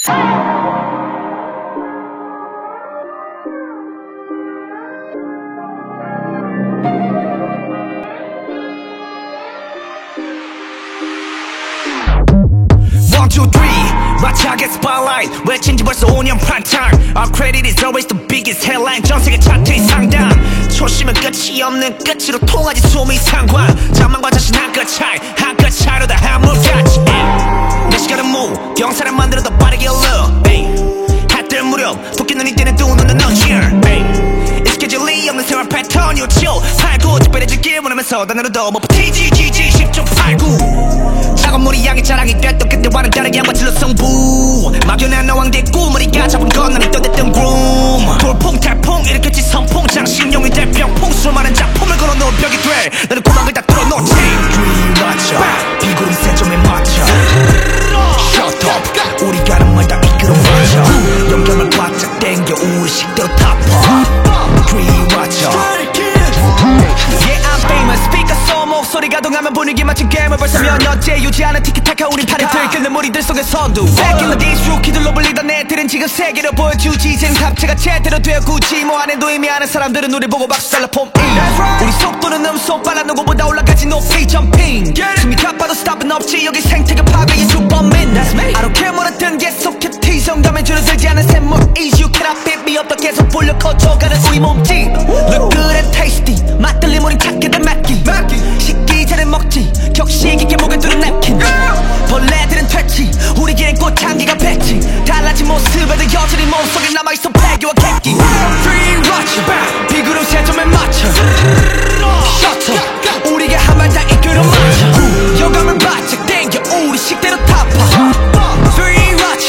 One, two, three, 마차게 spotlight 외친지 벌써 5년 prime-time. Our credit is always the biggest headline. 전 세계 차트의 상단. 초심은 끝이 없는 끝으로 통하지 수미 상관. 자만과 자신 한끗 차이, 한끗 차이로 다 한물같이. 내 시간은 move, 병사를 만들어 더 빠르게 alert. 해뜰 무렵 토끼 눈이 뜨는 두 눈은 넌 here. 익숙해질리 없는 생활 패턴 요초 8-9 특별해지길 원하면서 단어로 더 못 버티지 GG 10.89. 작은 물이 양의 자랑이 됐던 그때와는 다르게 한번 질러 승부. 막연한 어왕대 꿈머리가 잡은 건 나는 떠댔던 groom. 돌풍 탈풍 일으켰지 선풍 장신용이 될 병풍. 수많은 작품을 걸어놓은 벽이 돼 나는 고막을 다 뚫어놓지. 맞춰 비구름 세점에 맞춰 Shut up 우리 가는 말 다 이끌어 맞춰. 영감을 바짝 땡겨 우리 식대로 타파. watch Yeah I'm famous speaker 소 목소리가 동하면 분위기 맞춘 게임을 벌써 몇 년째 유지하는 티키타카. 우린 팔을 들끓는 무리들 속의 선두. Back in the days 루키들로 불리던 애들은 지금 세계로 보여주지. 젠 합체가 제대로 되어 굳이 뭐 안 해도 의미 아는 사람들은 우리 보고 박수 달라 폼 우리 속도는 음속 빨라 누구보다 올라가지 높이 점핑. 숨이 가빠도 스탑은 없지 여기 생태계 파괴의 주범인. I don't care 뭐라든 계속해 티성감에 줄어들지 않은 샘물 Easy you cannot beat me up 더 계속 불려 커져가는 우리 몸짓. Look good and tasty 맛들림 우린 찾게 된 맵기. 식기 전에 먹지 격식 있게 목에 두른 냅킨. 벌레들은 퇴치 우리에겐 꽃향기가 배치. 달라진 모습에도 여전히 몸속에 남아있어 폐기와 객기. Free watch 비구름 세점에 맞춰 Shut up 우리에게 한 말 다 이끌어 맞춰. 영감을 바짝 땡겨 우리 식대로 타파. Free watch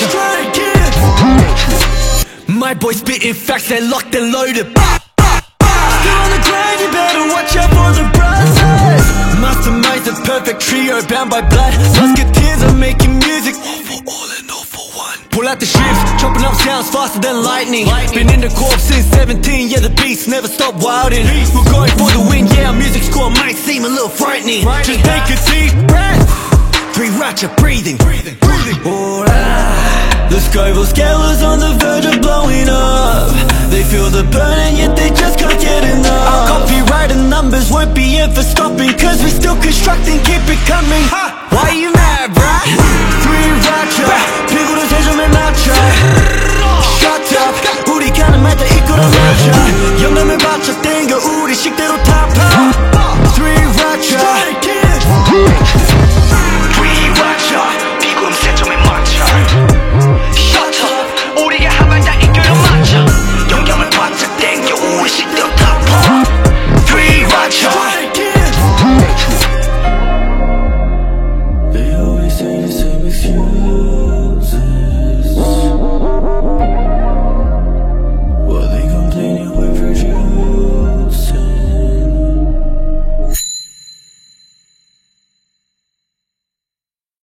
My boy spitting facts and locked and loaded. Still on the grind, you better watch out for the process. Masterminds the perfect trio, bound by blood. Musketeers are making music, all for all and all for one. Pull out the ships, chopping up sounds faster than lightning. Been in the corp since 17, yeah the beats never stop wilding. We're going for the win, yeah our music score might seem a little frightening. Just take a deep breath. Three ratchet breathing. The scribal scalers on the verge of blowing up. They feel the burn and yet they just can't get enough. Our copyright and numbers won't be in for stopping, cause we're still constructing, keep it coming. Why you mad, bruh? Three ratchet 피구를 세점에 맞춰 Shut up 우리 가는 말 다 이끌어 맞춰. 영감을 바쳐 땡겨 우리 식대로 타파. Three ratchet Three ratchet 비구름 세점에 맞춰 Shut up 우리가 한 말 다 이끌어 맞춰. 영감을 바짝 땡겨 우리 식대로 타파. Three ratchet They always say the same excuse.